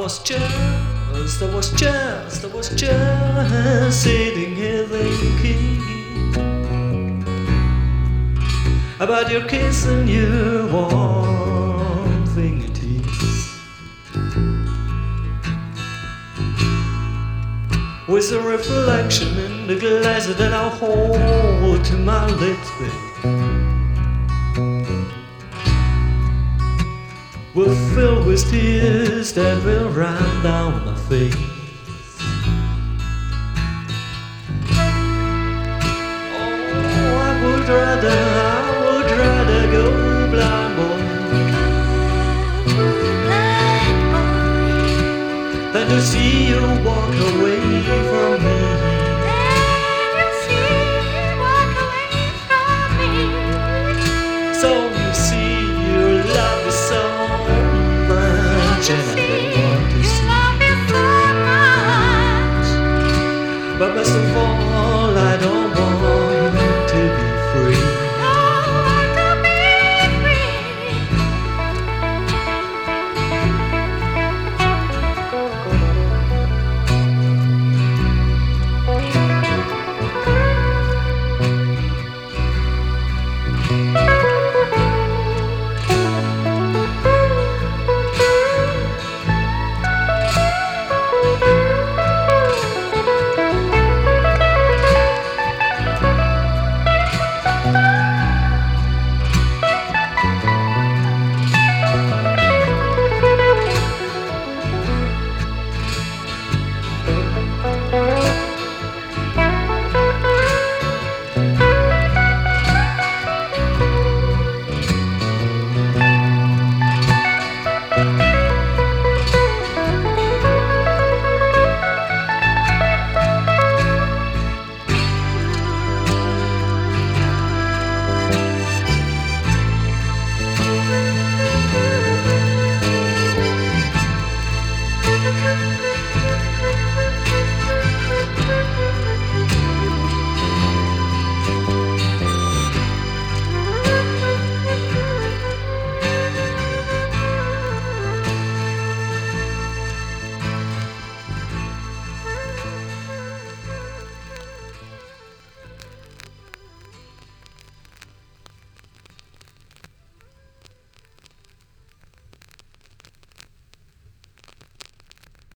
just sitting here thinking about your kiss and your warm fingertips, with a reflection in the glass that I'll hold to my lips, babe. Will fill with tears that will run down my face. Oh, I would rather go blind, boy, than to see you walk away from me. So you see, you love me so much, and I don't want to see. But best of all, I don't want to be free.